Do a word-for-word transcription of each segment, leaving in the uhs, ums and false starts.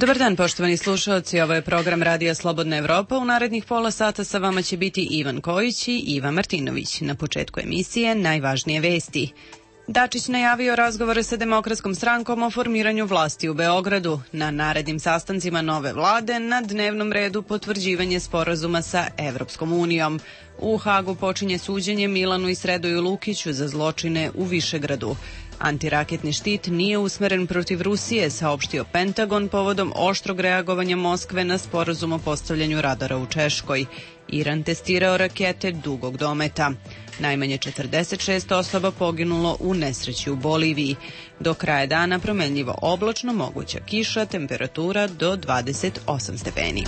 Dobar dan, poštovani slušalci, ovo je program Radija Slobodna Evropa. U narednih pola sata sa vama će biti Ivan Kojić i Iva Martinović. Na početku emisije najvažnije vesti. Dačić najavio razgovore sa Demokratskom strankom o formiranju vlasti u Beogradu. Na narednim sastancima nove vlade na dnevnom redu potvrđivanje sporazuma sa Evropskom unijom. U Hagu počinje suđenje Milanu i Sredoju Lukiću za zločine u Višegradu. Antiraketni štit nije usmeren protiv Rusije, saopštio Pentagon povodom oštrog reagovanja Moskve na sporazum o postavljanju radara u Češkoj. Iran testirao rakete dugog dometa. Najmanje četrdeset šest osoba poginulo u nesreći u Boliviji. Do kraja dana promenljivo oblačno, moguća kiša, temperatura do dvadeset osam stepeni.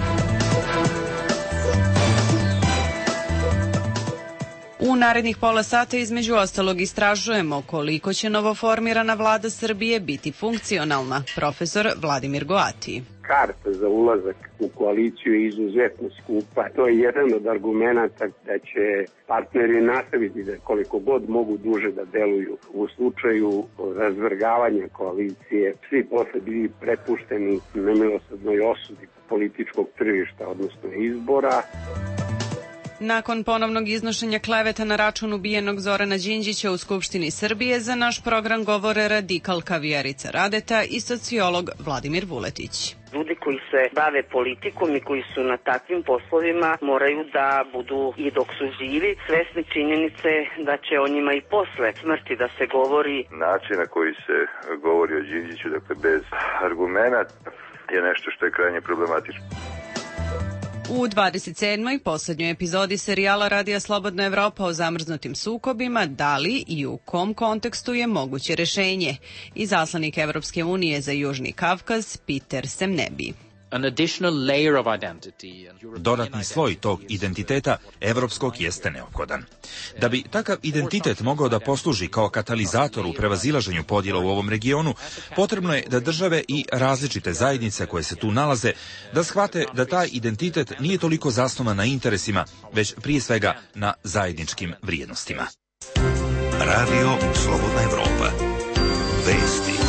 U narednih pola sata između ostalog istražujemo koliko će novoformirana vlada Srbije biti funkcionalna. Profesor Vladimir Goati. Karta za ulazak u koaliciju je izuzetno skupa. To je jedan od argumenata da će partneri nastaviti da koliko god mogu duže da deluju u slučaju razvrgavanja koalicije. Svi posle bili prepušteni nemilosrdnoj osudi političkog tržišta, odnosno izbora. Nakon ponovnog iznošenja kleveta na račun ubijenog Zorana Đinđića u Skupštini Srbije, za naš program govore radikalka Vjerica Radeta i sociolog Vladimir Vuletić. Ljudi koji se bave politikom i koji su na takvim poslovima moraju da budu i dok su živi svesni činjenice da će o njima i posle smrti da se govori. Način na koji se govori o Đinđiću, dakle bez argumenata, je nešto što je krajnje problematično. U dvadeset sedmoj poslednjoj epizodi serijala Radija Slobodna Evropa o zamrznutim sukobima, da li i u kom kontekstu je moguće rešenje? Izaslanik Evropske unije za Južni Kavkaz, Peter Semnebi. Dodatni sloj tog identiteta evropskog jeste neophodan. Da bi takav identitet mogao da posluži kao katalizator u prevazilaženju podjela u ovom regionu, potrebno je da države i različite zajednice koje se tu nalaze da shvate da taj identitet nije toliko zasnovan na interesima, već prije svega na zajedničkim vrijednostima. Radio Slobodna Evropa. Vesti.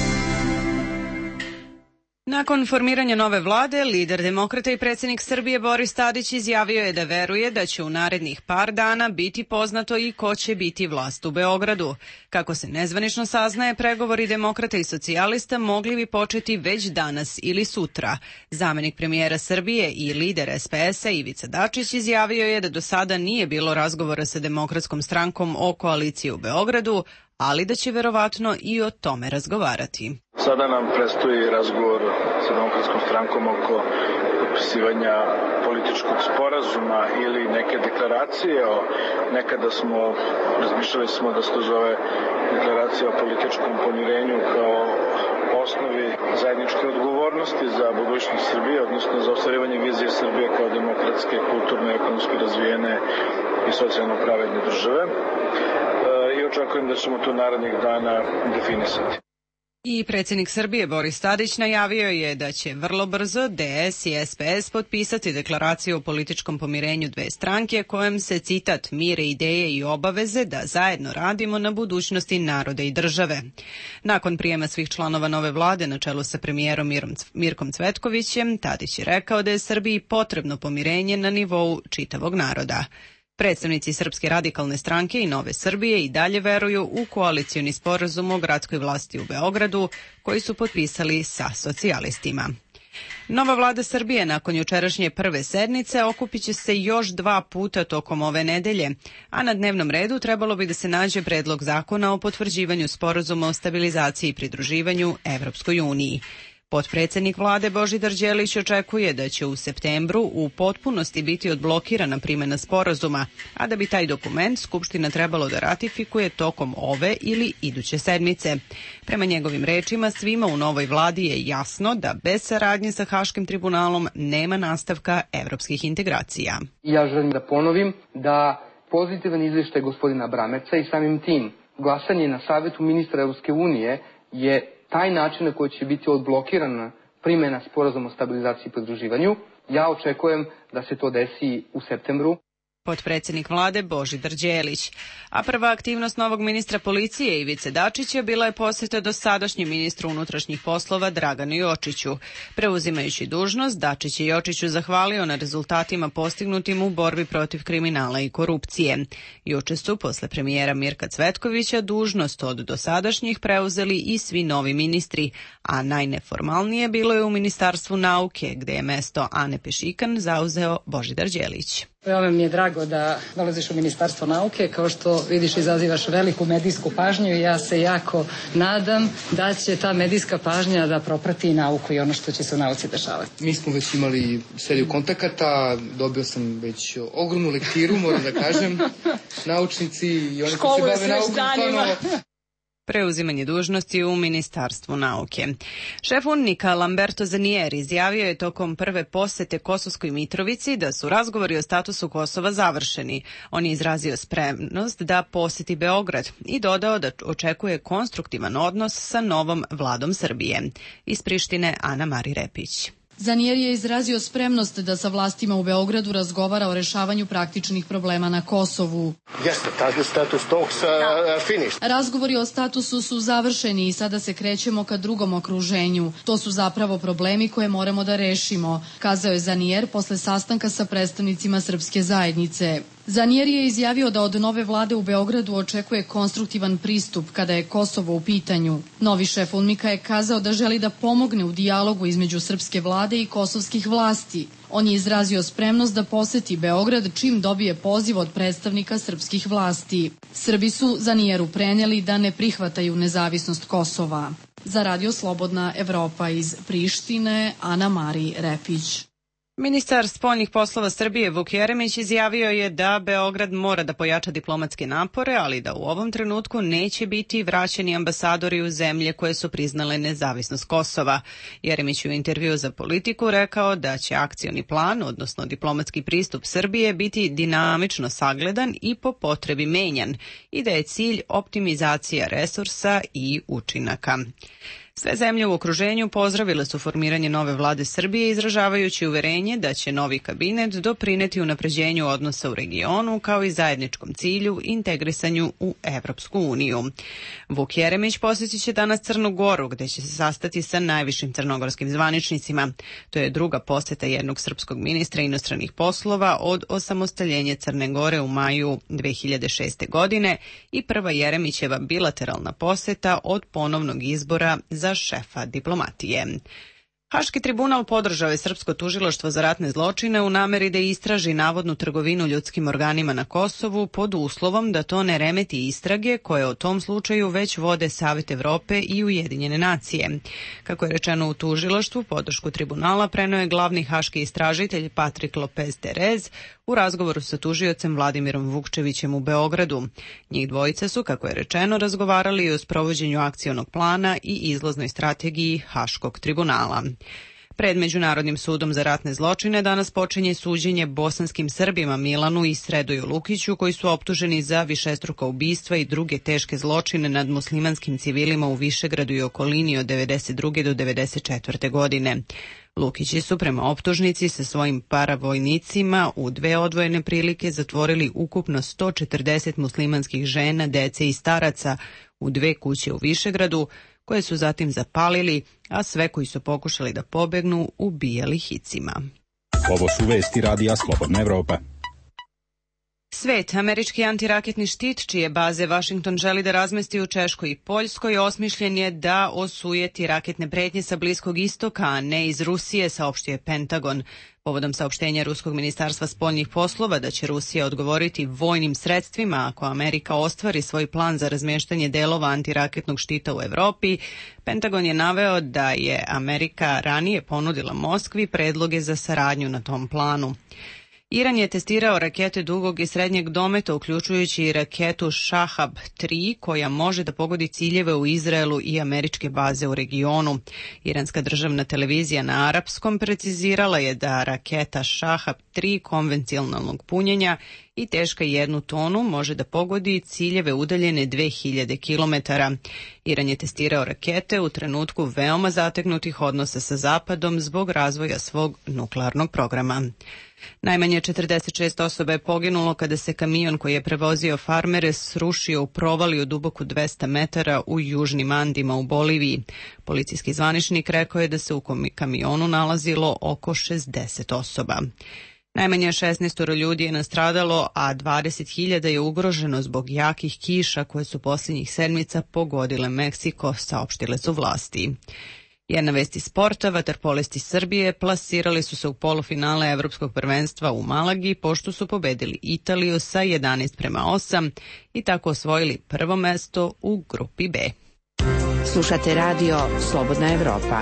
Nakon formiranja nove vlade, lider Demokrata i predsjednik Srbije Boris Tadić izjavio je da veruje da će u narednih par dana biti poznato i ko će biti vlast u Beogradu. Kako se nezvanično saznaje, pregovori Demokrata i socijalista mogli bi početi već danas ili sutra. Zamenik premijera Srbije i lider es pe es a Ivica Dačić izjavio je da do sada nije bilo razgovora sa Demokratskom strankom o koaliciji u Beogradu, ali da će verovatno i o tome razgovarati. Sada nam predstoji razgovor sa Demokratskom strankom oko potpisivanja političkog sporazuma ili neke deklaracije. Nekada smo, razmišljali smo da se to zove deklaracija o političkom pomirenju kao osnovi zajedničke odgovornosti za budućnost Srbije, odnosno za ostvarivanje vizije Srbije kao demokratske, kulturno, ekonomski razvijene i socijalno pravedne države. I očekujem da ćemo to narednih dana definisati. I predsjednik Srbije Boris Tadić najavio je da će vrlo brzo de es i es pe es potpisati deklaraciju o političkom pomirenju dve stranke kojem se, citat, mire ideje i obaveze da zajedno radimo na budućnosti naroda i države. Nakon prijema svih članova nove vlade na čelu sa premijerom Mirkom Cvetkovićem, Tadić je rekao da je Srbiji potrebno pomirenje na nivou čitavog naroda. Predstavnici Srpske radikalne stranke i Nove Srbije i dalje veruju u koalicioni sporazum o gradskoj vlasti u Beogradu koji su potpisali sa socijalistima. Nova vlada Srbije nakon jučerašnje prve sednice okupit će se još dva puta tokom ove nedelje, a na dnevnom redu trebalo bi da se nađe predlog zakona o potvrđivanju sporazuma o stabilizaciji i pridruživanju Evropskoj uniji. Potpredsjednik vlade Božidar Đelić očekuje da će u septembru u potpunosti biti odblokirana primjena sporazuma, a da bi taj dokument Skupština trebalo da ratifikuje tokom ove ili iduće sedmice. Prema njegovim rečima, svima u novoj vladi je jasno da bez saradnje sa Haškim tribunalom nema nastavka evropskih integracija. Ja želim da ponovim da pozitivan izvještaj gospodina Bramerca i samim tim glasanje na Savetu ministra Evropske unije je taj način na koji će biti odblokirana primjena sporazuma o stabilizaciji i pridruživanju. Ja očekujem da se to desi u septembru. potpredsjednik vlade Božidar Đelić. A prva aktivnost novog ministra policije Ivice Dačića bila je posjeta dosadašnjem ministru unutrašnjih poslova Draganu Jočiću. Preuzimajući dužnost, Dačić je Jočiću zahvalio na rezultatima postignutim u borbi protiv kriminala i korupcije. Juče su, posle premijera Mirka Cvetkovića, dužnost od dosadašnjih preuzeli i svi novi ministri, a najneformalnije bilo je u Ministarstvu nauke, gde je mesto Ane Pešikan zauzeo Božidar Đelić. Veoma mi je drago da dolaziš u Ministarstvo nauke, kao što vidiš izazivaš veliku medijsku pažnju i ja se jako nadam da će ta medijska pažnja da proprati i nauku i ono što će se u nauci dešavati. Mi smo već imali seriju kontakata, dobio sam već ogromnu lektiru, moram da kažem, naučnici i oni koji se bave naukom stvarno. Preuzimanje dužnosti u Ministarstvu nauke. Šef UNMIK-a Lamberto Zanier izjavio je tokom prve posete Kosovskoj Mitrovici da su razgovori o statusu Kosova završeni. On je izrazio spremnost da poseti Beograd i dodao da očekuje konstruktivan odnos sa novom vladom Srbije. Iz Prištine Ana Mari Repić. Zanier je izrazio spremnost da sa vlastima u Beogradu razgovara o rešavanju praktičnih problema na Kosovu. Razgovori o statusu su završeni i sada se krećemo ka drugom okruženju. To su zapravo problemi koje moramo da rešimo, kazao je Zanier posle sastanka sa predstavnicima srpske zajednice. Zanier je izjavio da od nove vlade u Beogradu očekuje konstruktivan pristup kada je Kosovo u pitanju. Novi šef UNMIK-a je kazao da želi da pomogne u dijalogu između srpske vlade i kosovskih vlasti. On je izrazio spremnost da poseti Beograd čim dobije poziv od predstavnika srpskih vlasti. Srbi su Zanieru prenijeli da ne prihvataju nezavisnost Kosova. Za Radio Slobodna Evropa iz Prištine, Ana Mari Repić. Ministar spoljnih poslova Srbije Vuk Jeremić izjavio je da Beograd mora da pojača diplomatske napore, ali da u ovom trenutku neće biti vraćeni ambasadori u zemlje koje su priznale nezavisnost Kosova. Jeremić u intervju za Politiku rekao da će akcioni plan, odnosno diplomatski pristup Srbije, biti dinamično sagledan i po potrebi menjan i da je cilj optimizacija resursa i učinaka. Sve zemlje u okruženju pozdravile su formiranje nove vlade Srbije, izražavajući uverenje da će novi kabinet doprineti unapređenju odnosa u regionu kao i zajedničkom cilju integrisanju u Evropsku uniju. Vuk Jeremić posjetit će danas Crnu Goru, gde će se sastati sa najvišim crnogorskim zvaničnicima. To je druga posjeta jednog srpskog ministra inostranih poslova od osamostaljenja Crne Gore u maju dve hiljade šeste. godine i prva Jeremićeva bilateralna posjeta od ponovnog izbora za šefa diplomatije. Haški tribunal podržao je srpsko tužilaštvo za ratne zločine u nameri da istraži navodnu trgovinu ljudskim organima na Kosovu pod uslovom da to ne remeti istrage koje o tom slučaju već vode Savet Evrope i Ujedinjene nacije. Kako je rečeno u tužilaštvu, podršku tribunala preneo je glavni haški istražitelj Patrik Lopez Terez u razgovoru sa tužiocem Vladimirom Vukčevićem u Beogradu. Njih dvojica su, kako je rečeno, razgovarali o sprovođenju akcionog plana i izlaznoj strategiji Haškog tribunala. Pred Međunarodnim sudom za ratne zločine danas počinje suđenje bosanskim Srbima Milanu i Sredoju Lukiću, koji su optuženi za višestruka ubistva i druge teške zločine nad muslimanskim civilima u Višegradu i okolini od devedeset druge do devedeset četvrte. godine. Lukići su prema optužnici sa svojim paravojnicima u dve odvojene prilike zatvorili ukupno sto četrdeset muslimanskih žena, dece i staraca u dve kuće u Višegradu, koje su zatim zapalili, a sve koji su pokušali da pobegnu ubijali hicima. Ovo su vesti Radija Slobodna Evropa. Svet, američki antiraketni štit, čije baze Washington želi da razmesti u Češkoj i Poljskoj, osmišljen je da osujeti raketne pretnje sa Bliskog istoka, a ne iz Rusije, saopštio je Pentagon. Povodom saopštenja Ruskog ministarstva spoljnih poslova da će Rusija odgovoriti vojnim sredstvima ako Amerika ostvari svoj plan za razmeštanje delova antiraketnog štita u Evropi, Pentagon je naveo da je Amerika ranije ponudila Moskvi predloge za saradnju na tom planu. Iran je testirao rakete dugog i srednjeg dometa, uključujući i raketu Shahab tri, koja može da pogodi ciljeve u Izraelu i američke baze u regionu. Iranska državna televizija na arapskom precizirala je da raketa Shahab tri konvencionalnog punjenja i teška jednu tonu može da pogodi ciljeve udaljene dve hiljade kilometara. Iran je testirao rakete u trenutku veoma zategnutih odnosa sa Zapadom zbog razvoja svog nuklearnog programa. Najmanje četrdeset šest osoba je poginulo kada se kamion koji je prevozio farmere srušio u provaliju duboku dvesta metara u južnim Andima u Boliviji. Policijski zvaničnik rekao je da se u kamionu nalazilo oko šezdeset osoba. Najmanje šesnaest ljudi je nastradalo, a dvadeset hiljada je ugroženo zbog jakih kiša koje su posljednjih sedmica pogodile Meksiko, saopštile su vlasti. Jedna vest iz sporta, vaterpolisti Srbije plasirali su se u polufinale Evropskog prvenstva u Malagi pošto su pobedili Italiju sa jedanaest prema osam i tako osvojili prvo mesto u grupi B. Slušate radio Slobodna Evropa.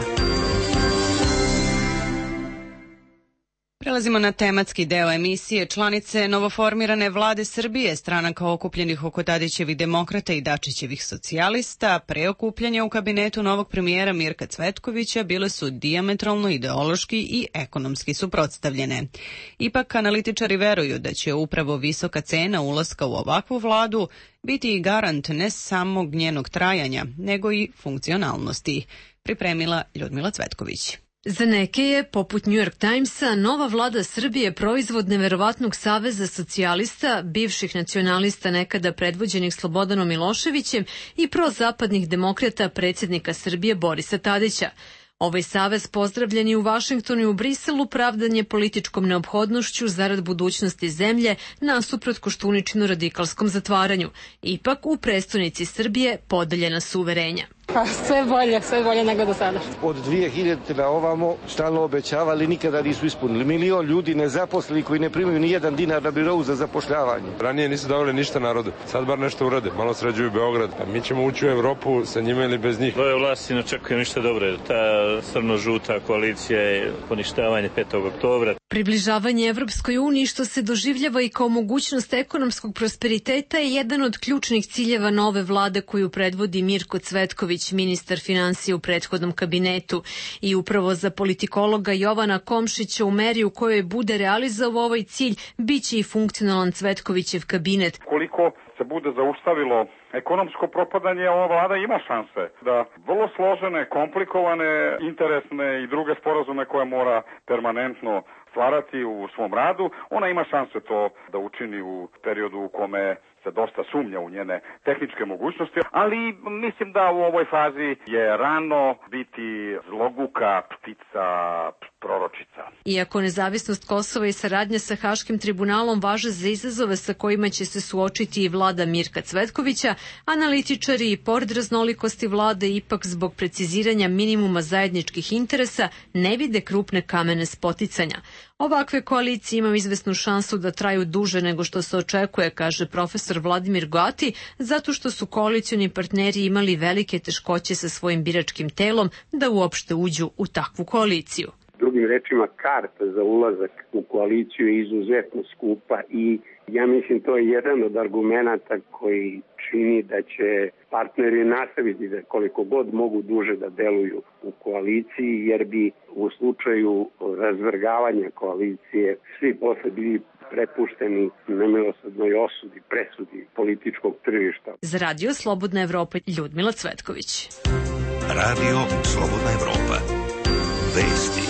Prelazimo na tematski deo emisije. Članice novoformirane vlade Srbije, stranaka okupljenih oko Tadićevih demokrata i Dačićevih socijalista, pre okupljanja u kabinetu novog premijera Mirka Cvetkovića bile su dijametralno ideološki i ekonomski suprotstavljene. Ipak analitičari veruju da će upravo visoka cena ulaska u ovakvu vladu biti i garant ne samog njenog trajanja, nego i funkcionalnosti. Pripremila Ljudmila Cvetković. Za neke je, poput New York Timesa, nova vlada Srbije proizvod neverovatnog saveza socijalista, bivših nacionalista nekada predvođenih Slobodanom Miloševićem i prozapadnih demokrata predsjednika Srbije Borisa Tadića. Ovaj savez pozdravljen je u Vašingtonu i u Briselu pravdan je političkom neophodnošću zarad budućnosti zemlje nasuprot Koštuničinu radikalskom zatvaranju. Ipak u prestonici Srbije podeljena su uverenja. Pa sve bolje, sve bolje nego do sada. Od dvije hiljade na ovamo stalno obećavali, nikada nisu ispunili. Milion ljudi nezaposleni koji ne primaju ni jedan dinar na birou za zapošljavanje. Ranije nisu davali ništa narodu, sad bar nešto urade, malo sređuju Beograd. A mi ćemo ući u Evropu sa njima ili bez njih. Ove vlasti ne očekujem ništa dobro. Ta crno-žuta koalicija je poništavanje petog oktobra. Približavanje Evropskoj uniji, što se doživljava i kao mogućnost ekonomskog prosperiteta, je jedan od ključnih ciljeva nove vlade koju predvodi Mirko Cvetković, ministar finansija u prethodnom kabinetu. I upravo za politikologa Jovana Komšića u meri u kojoj bude realizovao ovaj cilj, bit će i funkcionalan Cvetkovićev kabinet. Koliko se bude zaustavilo ekonomsko propadanje, ova vlada ima šanse da vrlo složene, komplikovane, interesne i druge sporazume koje mora permanentno stvarati u svom radu, ona ima šanse to da učini u periodu u kome se dosta sumnja u njene tehničke mogućnosti, ali mislim da u ovoj fazi je rano biti zloguka ptica proročica. Iako nezavisnost Kosova i saradnja sa Haškim tribunalom važe za izazove sa kojima će se suočiti i vlada Mirka Cvetkovića, analitičari i pored raznolikosti vlade ipak zbog preciziranja minimuma zajedničkih interesa ne vide krupne kamene spoticanja. Ovakve koalicije imaju izvesnu šansu da traju duže nego što se očekuje, kaže profesor Vladimir Goati, zato što su koalicioni partneri imali velike teškoće sa svojim biračkim telom da uopšte uđu u takvu koaliciju. Drugim rečima, karta za ulazak u koaliciju je izuzetno skupa i ja mislim to je jedan od argumenata koji čini da će partneri nastaviti da koliko god mogu duže da deluju u koaliciji, jer bi u slučaju razvrgavanja koalicije svi posle bili prepušteni nemilosrdnoj osudi, presudi političkog tržišta. Za Radio Slobodna Evropa, Ljudmila Cvetković. Radio Slobodna Evropa. Vesti.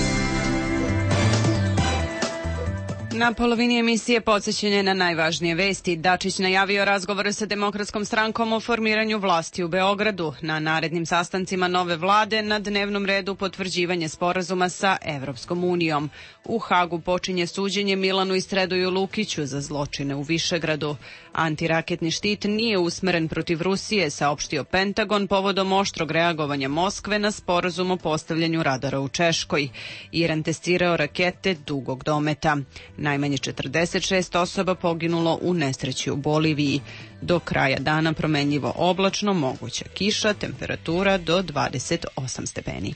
Na polovini emisije podsjećanje na najvažnije vesti. Dačić najavio razgovore sa Demokratskom strankom o formiranju vlasti u Beogradu. Na narednim sastancima nove vlade na dnevnom redu potvrđivanje sporazuma sa Evropskom unijom. U Hagu počinje suđenje Milanu Istredoju Lukiću za zločine u Višegradu. Antiraketni štit nije usmeren protiv Rusije, saopštio Pentagon povodom oštrog reagovanja Moskve na sporazum o postavljanju radara u Češkoj. Iran testirao rakete dugog dometa. Najmanje četrdeset šest osoba poginulo u nesreći u Boliviji. Do kraja dana promenljivo oblačno, moguća kiša, temperatura do dvadeset osam stepeni.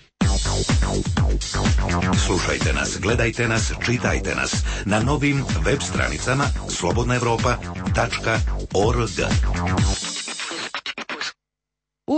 Slušajte nas, gledajte nas, čitajte nas na novim web stranicama slobodna evropa tačka org. U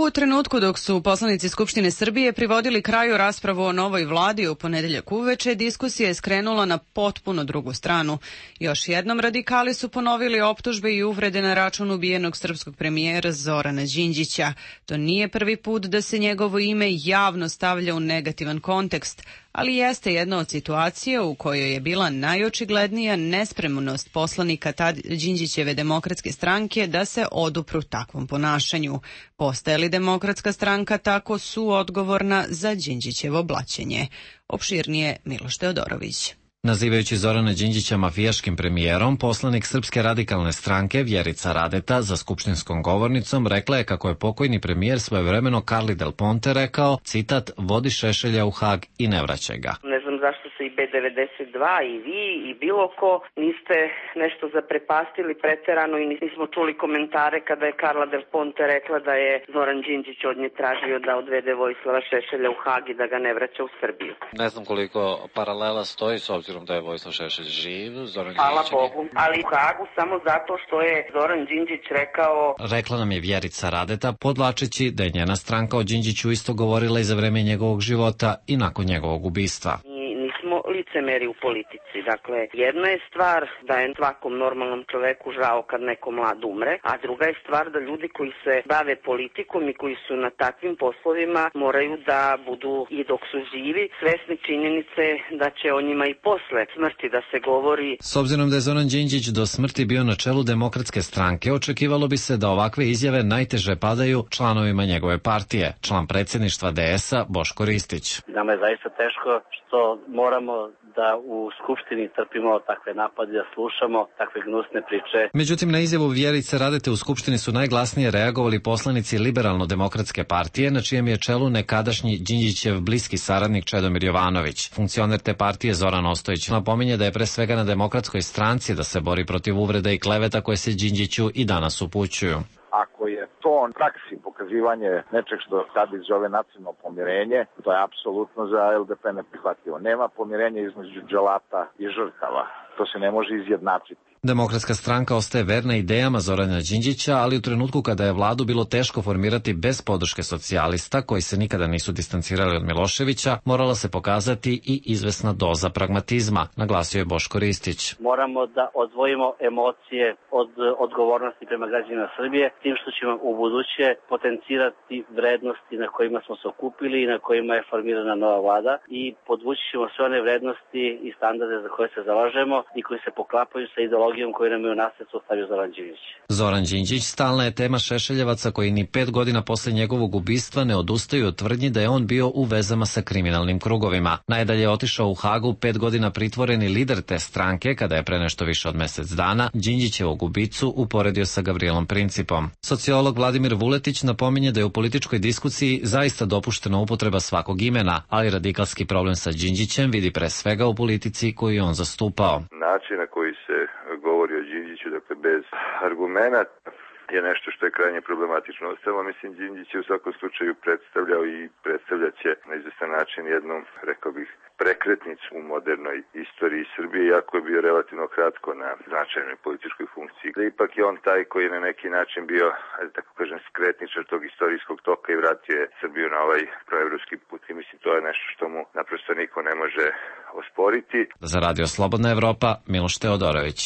U trenutku dok su poslanici Skupštine Srbije privodili kraju raspravu o novoj vladi u ponedeljak uveče, diskusija je skrenula na potpuno drugu stranu. Još jednom radikali su ponovili optužbe i uvrede na račun ubijenog srpskog premijera Zorana Đinđića. To nije prvi put da se njegovo ime javno stavlja u negativan kontekst, ali jeste jedna od situacija u kojoj je bila najočiglednija nespremnost poslanika tad Đinđićeve demokratske stranke da se odupru takvom ponašanju. Postaje li demokratska stranka tako suodgovorna za Đinđićevo blaćenje? Opširnije Miloš Teodorović. Nazivajući Zorana Đinđića mafijaškim premijerom, poslanik Srpske radikalne stranke Vjerica Radeta za skupštinskom govornicom rekla je kako je pokojni premijer svojevremeno Carli Del Ponte rekao, citat, vodi Šešelja u Hag i ne vraćaj ga. Ne znam zašto se i B devedeset dva i vi i bilo ko niste nešto zaprepastili preterano i nismo čuli komentare kada je Carla Del Ponte rekla da je Zoran Đinđić od nje tražio da odvede Vojislava Šešelja u Hag i da ga ne vraća u Srbiju. Ne znam koliko paralela stoji s obzirom da je Vojislav Šešelj živ. Zoran Hvala Đinđić... Bogu, ali u Hagu samo zato što je Zoran Đinđić rekao... Rekla nam je Vjerica Radeta, podlačeći da je njena stranka o Đinđiću isto govorila i za vreme njegovog života i nakon njegovog ubistva. Nismo licemeri u politici. Dakle, jedna je stvar da je svakom normalnom čoveku žao kad neko mlad umre, a druga je stvar da ljudi koji se bave politikom i koji su na takvim poslovima moraju da budu i dok su živi svesni činjenice da će o njima i posle smrti da se govori. S obzirom da je Zoran Đinđić do smrti bio na čelu Demokratske stranke, očekivalo bi se da ovakve izjave najteže padaju članovima njegove partije, član predsjedništva D S-a Boško Ristić. Nama je zaista teško što moramo da u Skupštini trpimo takve napade, da slušamo takve gnusne priče. Međutim, na izjavu Vjerice Radete u Skupštini su najglasnije reagovali poslanici Liberalno-demokratske partije, na čijem je čelu nekadašnji Đinđićev bliski saradnik Čedomir Jovanović. Funkcioner te partije Zoran Ostojić napominje da je pre svega na Demokratskoj stranci da se bori protiv uvreda i kleveta koje se Đinđiću i danas upućuju. Ako je to on praksi pokazivanje nečeg što sad zove nacionalno pomirenje, to je apsolutno za L D P neprihvatljivo. Nema pomirenja između dželata i žrtava. To se ne može izjednačiti. Demokratska stranka ostaje verna idejama Zorana Đinđića, ali u trenutku kada je vladu bilo teško formirati bez podrške socijalista, koji se nikada nisu distancirali od Miloševića, morala se pokazati i izvesna doza pragmatizma, naglasio je Boško Ristić. Moramo da odvojimo emocije od odgovornosti prema građanima Srbije, tim što ćemo u buduće potencirati vrednosti na kojima smo se okupili i na kojima je formirana nova vlada i podvući ćemo sve one vrednosti i standarde za koje se zalažemo i koji se poklapaju sa ideologijom koju nam je u nasljedstvo ostavio Zoran Đinđić. Zoran Đinđić stalna je tema Šešeljevaca koji ni pet godina posle njegovog ubistva ne odustaju od tvrdnji da je on bio u vezama sa kriminalnim krugovima. Najdalje je otišao u Hagu pet godina pritvoreni lider te stranke kada je pre nešto više od mesec dana Đinđićevog ubicu uporedio sa Gavrilom Principom. Sociolog Vladimir Vuletić napominje da je u političkoj diskusiji zaista dopuštena upotreba svakog imena, ali radikalski problem sa Đinđićem vidi pre svega u politici koju je on zastupao. Način na koji se govori o Đinđiću, dakle bez argumenata, je nešto što je krajnje problematično. Ostalo, mislim, Đinđić je u svakom slučaju predstavljao i predstavljat će na izvestan način jednu, rekao bih, prekretnicu u modernoj istoriji Srbije, iako je bio relativno kratko na značajnoj političkoj funkciji. Da ipak je on taj koji je na neki način bio, da tako kažem, skretničar tog istorijskog toka i vratio je Srbiju na ovaj proevropski put. I mislim, to je nešto što mu naprosto niko ne može osporiti. Za Radio Slobodna Evropa, Miloš Teodorović.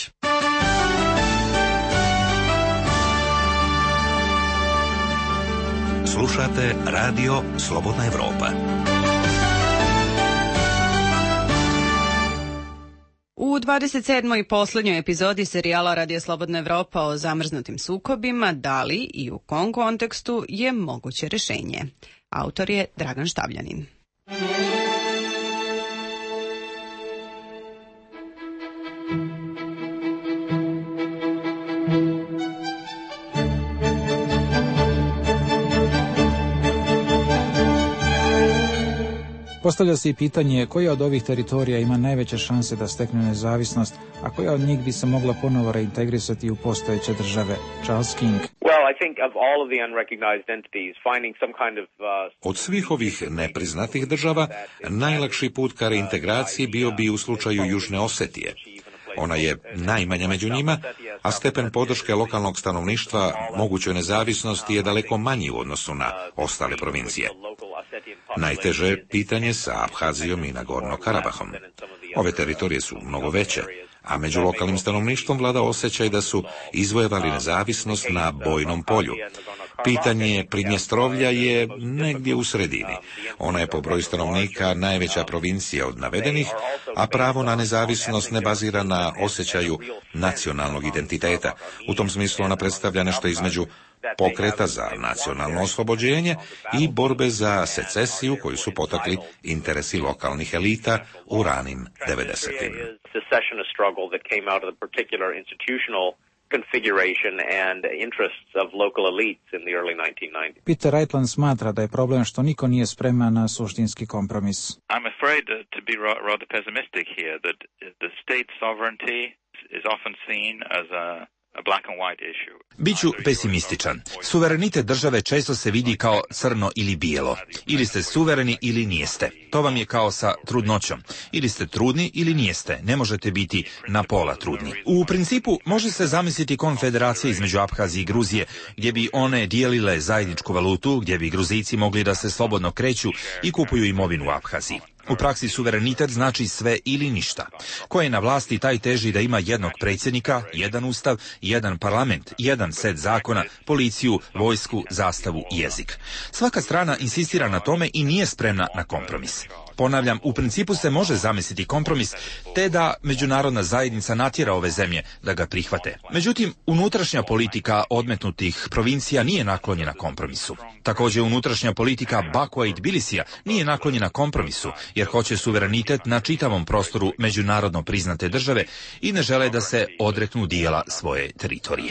Slušate Radio Slobodna Evropa. U dvadeset sedmoj i poslednjoj epizodi serijala Radio Slobodna Evropa o zamrznutim sukobima, da li i u kom kontekstu je moguće rešenje. Autor je Dragan Štavljanin. Postavlja se i pitanje koja od ovih teritorija ima najveće šanse da stekne nezavisnost, a koja od njih bi se mogla ponovo reintegrisati u postojeće države. Charles King. Od svih ovih nepriznatih država, najlakši put ka reintegraciji bio bi u slučaju Južne Osetije. Ona je najmanja među njima, a stepen podrške lokalnog stanovništva mogućoj nezavisnosti je daleko manji u odnosu na ostale provincije. Najteže je pitanje sa Abhazijom i Nagorno Karabahom. Ove teritorije su mnogo veće, a među lokalnim stanovništvom vlada osjećaj da su izvojevali nezavisnost na bojnom polju. Pitanje Pridnjestrovlja je negdje u sredini. Ona je po broju stanovnika najveća provincija od navedenih, a pravo na nezavisnost ne bazira na osjećaju nacionalnog identiteta. U tom smislu ona predstavlja nešto između pokreta za nacionalno oslobođenje i borbe za secesiju koju su potakli interesi lokalnih elita u ranim devedesetim. configuration and interests of local elites in the early nineteen nineties. Peter Reitland smatra da je problem što niko nije spreman na suštinski kompromis. I'm afraid to be rather pessimistic here that the state sovereignty is often seen as a Biću pesimističan. Suverenitet države često se vidi kao crno ili bijelo. Ili ste suvereni ili nijeste. To vam je kao sa trudnoćom. Ili ste trudni ili nijeste. Ne možete biti na pola trudni. U principu može se zamisliti konfederacija između Abhazije i Gruzije, gdje bi one dijelile zajedničku valutu, gdje bi Gruzijci mogli da se slobodno kreću i kupuju imovinu u Abhaziji. U praksi suverenitet znači sve ili ništa. Ko je na vlasti, taj teži da ima jednog predsjednika, jedan ustav, jedan parlament, jedan set zakona, policiju, vojsku, zastavu i jezik. Svaka strana insistira na tome i nije spremna na kompromis. Ponavljam, u principu se može zamisliti kompromis, te da međunarodna zajednica natjera ove zemlje da ga prihvate. Međutim, unutrašnja politika odmetnutih provincija nije naklonjena kompromisu. Također, unutrašnja politika Bakua i Tbilisija nije naklonjena kompromisu, jer hoće suverenitet na čitavom prostoru međunarodno priznate države i ne žele da se odreknu dijela svoje teritorije.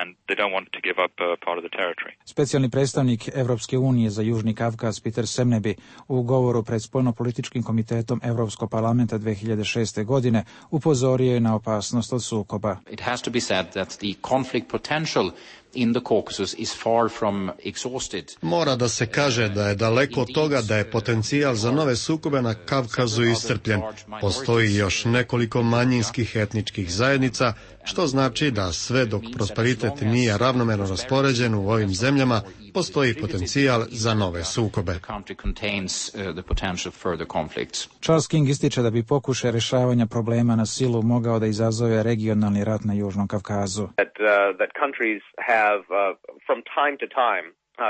Specijalni predstavnik Evropske unije za Južni Kavkaz Peter Semneby u govoru pred Spoljnopolitičkim komitetom Evropskog parlamenta dve hiljade šeste. godine upozorio je na opasnost od sukoba. It has to be said that the conflict potential in the Caucasus is far from exhausted. Mora da se kaže da je daleko od toga da je potencijal za nove sukobe na Kavkazu iscrpljen. Postoji još nekoliko manjinskih etničkih zajednica, što znači da sve dok prosperitet nije ravnomerno raspoređen u ovim zemljama, postoji potencijal za nove sukobe. Charles King ističe da bi pokušaj rješavanja problema na silu mogao da izazove regionalni rat na Južnom Kavkazu. That, uh, that countries have uh, from time to time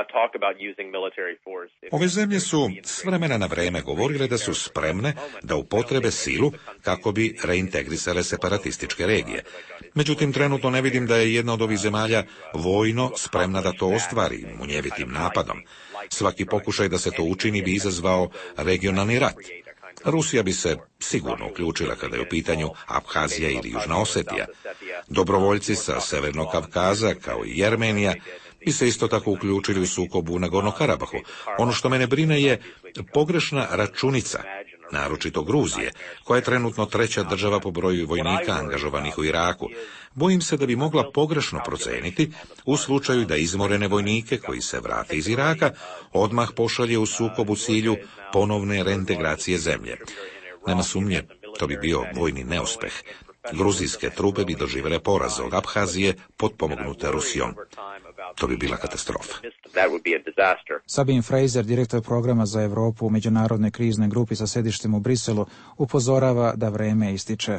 Ove zemlje su s vremena na vreme govorile da su spremne da upotrebe silu kako bi reintegrisale separatističke regije. Međutim, trenutno ne vidim da je jedna od ovih zemalja vojno spremna da to ostvari munjevitim napadom. Svaki pokušaj da se to učini bi izazvao regionalni rat. Rusija bi se sigurno uključila kada je u pitanju Abhazija ili Južna Osetija. Dobrovoljci sa Severnog Kavkaza, kao i Jermenija, bi se isto tako uključili u sukobu u Nagorno Karabahu. Ono što mene brine je pogrešna računica, naročito Gruzije, koja je trenutno treća država po broju vojnika angažovanih u Iraku. Bojim se da bi mogla pogrešno proceniti u slučaju da izmorene vojnike koji se vrate iz Iraka odmah pošalje u sukob u cilju ponovne reintegracije zemlje. Nema sumnje, to bi bio vojni neuspeh. Gruzijske trupe bi doživjele poraz od Abhazije potpomognute Rusijom. To bi bila katastrofa. Sabine Fraser, direktor programa za Europu u međunarodnoj kriznoj grupi sa sedištem u Briselu, upozorava da vreme ističe.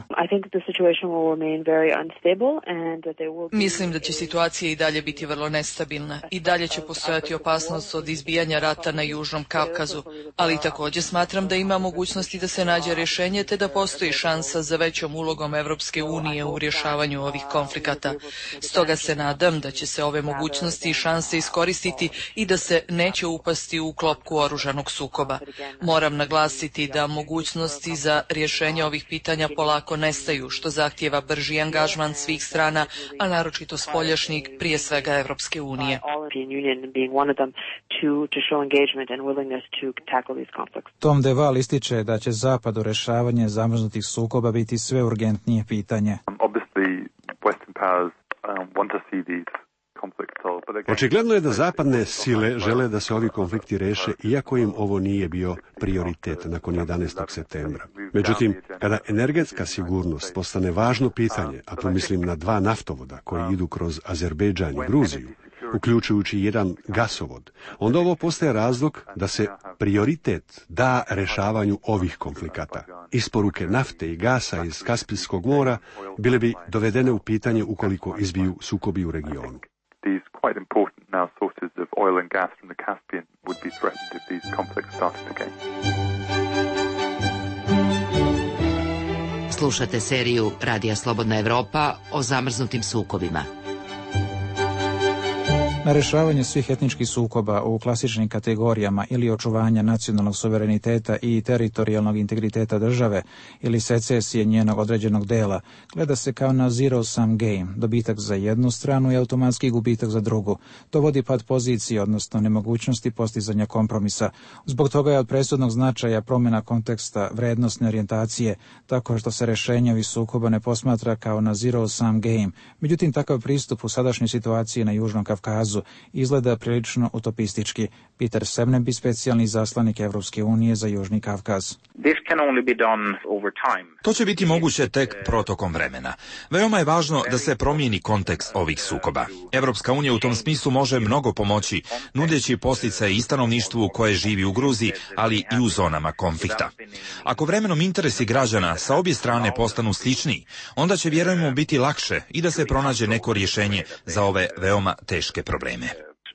Mislim da će situacija i dalje biti vrlo nestabilna. I dalje će postojati opasnost od izbijanja rata na Južnom Kavkazu, ali također smatram da ima mogućnosti da se nađe rješenje te da postoji šansa za većom ulogom Evropske unije u rješavanju ovih konflikata. Stoga se nadam da će se ove mogućnosti i šanse iskoristiti i da se neće upasti u klopku oružanog sukoba. Moram naglasiti da mogućnosti za rješenje ovih pitanja polako nestaju, što zahtijeva brži angažman svih strana, a naročito spoljašnjih, prije svega Evropske unije. Tom DeVal ističe da će Zapadu rješavanje zamrznutih sukoba biti sve urgentnije pitanje. Očigledno je da zapadne sile žele da se ovi konflikti reše, iako im ovo nije bio prioritet nakon jedanaestog septembra. Međutim, kada energetska sigurnost postane važno pitanje, a tu mislim na dva naftovoda koji idu kroz Azerbejdžan i Gruziju, uključujući jedan gasovod, onda ovo postaje razlog da se prioritet da rešavanju ovih konflikata. Isporuke nafte i gasa iz Kaspijskog mora bile bi dovedene u pitanje ukoliko izbiju sukobi u regionu. These quite important now sources of oil and gas from the Caspian would be threatened if these conflicts started again. Slušate seriju Radija Slobodna Evropa o zamrznutim sukobima. Na rešavanje svih etničkih sukoba u klasičnim kategorijama ili očuvanja nacionalnog suvereniteta i teritorijalnog integriteta države ili secesije njenog određenog dela gleda se kao na zero-sum game, dobitak za jednu stranu i automatski gubitak za drugu. To vodi pad pozicije, odnosno nemogućnosti postizanja kompromisa. Zbog toga je od presudnog značaja promjena konteksta vrednostne orijentacije, tako što se rešenje ovih sukoba ne posmatra kao na zero-sum game. Međutim, takav pristup u sadašnjoj situaciji na Južnom Kavkazu izgleda prilično utopistički. Peter Semneby, specijalni zaslanik Evropske unije za Južni Kavkaz. To će biti moguće tek protokom vremena. Veoma je važno da se promijeni kontekst ovih sukoba. Evropska unija u tom smislu može mnogo pomoći, nudeći podsticaje i stanovništvu koje živi u Gruziji, ali i u zonama konflikta. Ako vremenom interesi građana sa obje strane postanu sličniji, onda će, vjerujemo, biti lakše i da se pronađe neko rješenje za ove veoma teške probleme.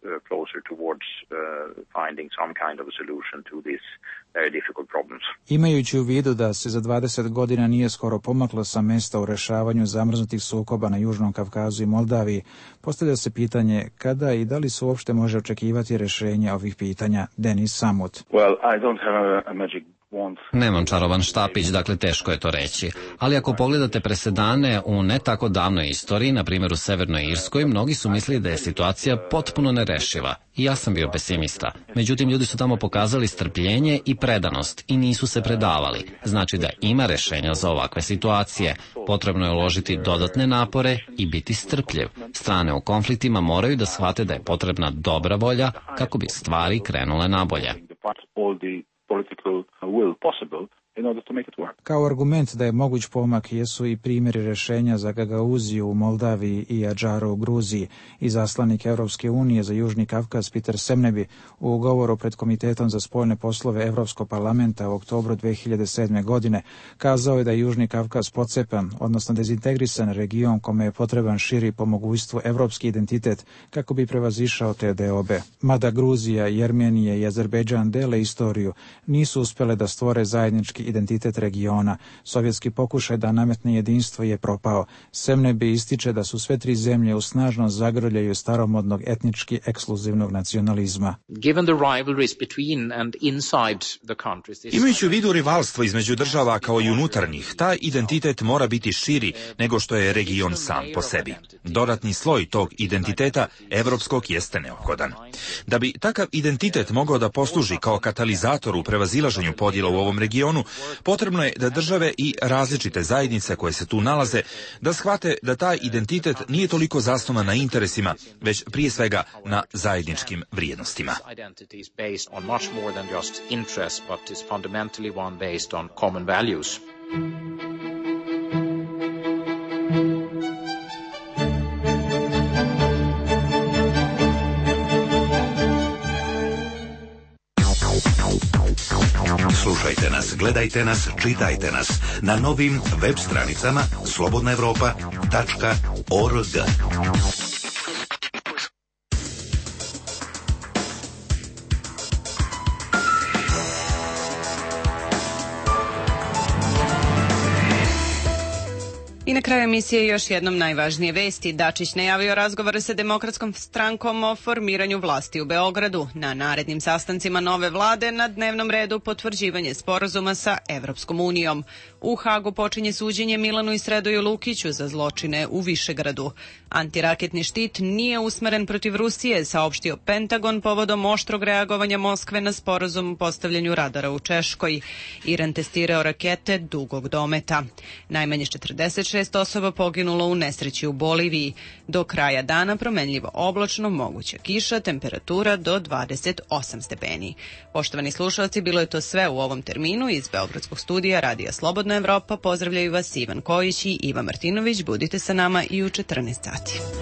Imajući u vidu da se za dvadeset godina nije skoro pomaklo sa mesta u rešavanju zamrznutih sukoba na Južnom Kavkazu i Moldaviji, postavlja se pitanje kada i da li se uopšte može očekivati rješenje ovih pitanja. Denis Samut. Well, I don't have a, a magic Nemam čarovan štapić, dakle teško je to reći. Ali ako pogledate presedane u ne tako davnoj istoriji, na primjer u Severnoj Irskoj, mnogi su mislili da je situacija potpuno nerešiva. I ja sam bio pesimista. Međutim, ljudi su tamo pokazali strpljenje i predanost i nisu se predavali. Znači da ima rešenja za ovakve situacije. Potrebno je uložiti dodatne napore i biti strpljiv. Strane u konfliktima moraju da shvate da je potrebna dobra volja kako bi stvari krenule nabolje. Political will possible in order to make it work. Kao argument da je moguć pomak jesu i primjeri rešenja za Gagauziju u Moldaviji i Adžaru u Gruziji. I zaslanik Evropske unije za Južni Kavkaz Peter Semneby u govoru pred Komitetom za spoljne poslove Evropskog parlamenta u oktobru dve hiljade sedme. godine kazao je da je Južni Kavkaz pocepan, odnosno dezintegrisan region kome je potreban širi po mogućstvu evropski identitet kako bi prevazišao te deobe. Mada Gruzija, Jermenija i Azerbejdžan dele istoriju, nisu uspjele da stvore zajednički identitet regiona. Sovjetski pokušaj da nametne jedinstvo je propao. Semneby ističe da su sve tri zemlje u snažnom zagrljaju staromodnog etnički ekskluzivnog nacionalizma. Imajući u vidu rivalstvo između država kao i unutarnjih, taj identitet mora biti širi nego što je region sam po sebi. Dodatni sloj tog identiteta evropskog jeste neophodan. Da bi takav identitet mogao da posluži kao katalizator u prevazilaženju podjela u ovom regionu, potrebno je da države i različite zajednice koje se tu nalaze da shvate da taj identitet nije toliko zasnovan na interesima, već prije svega na zajedničkim vrijednostima. Slušajte nas, gledajte nas, čitajte nas na novim web stranicama slobodna evropa tačka org. I na kraju emisije još jednom najvažnije vesti. Dačić najavio razgovore sa Demokratskom strankom o formiranju vlasti u Beogradu. Na narednim sastancima nove vlade na dnevnom redu potvrđivanje sporazuma sa Evropskom unijom. U Hagu počinje suđenje Milanu i Sredoju Lukiću za zločine u Višegradu. Antiraketni štit nije usmeren protiv Rusije, saopštio Pentagon povodom oštrog reagovanja Moskve na sporazum o postavljanju radara u Češkoj. Iran testirao rakete dugog dometa. Najmanje četrdeset šest osoba poginulo u nesreći u Boliviji. Do kraja dana promenljivo oblačno, moguća kiša, temperatura do dvadeset osam stepeni. Poštovani slušalci, bilo je to sve u ovom terminu. Iz Beogradskog studija Radija Slobodna Evropa pozdravljaju vas Ivan Kojić i Iva Martinović. Budite sa nama i u četrnaest sati.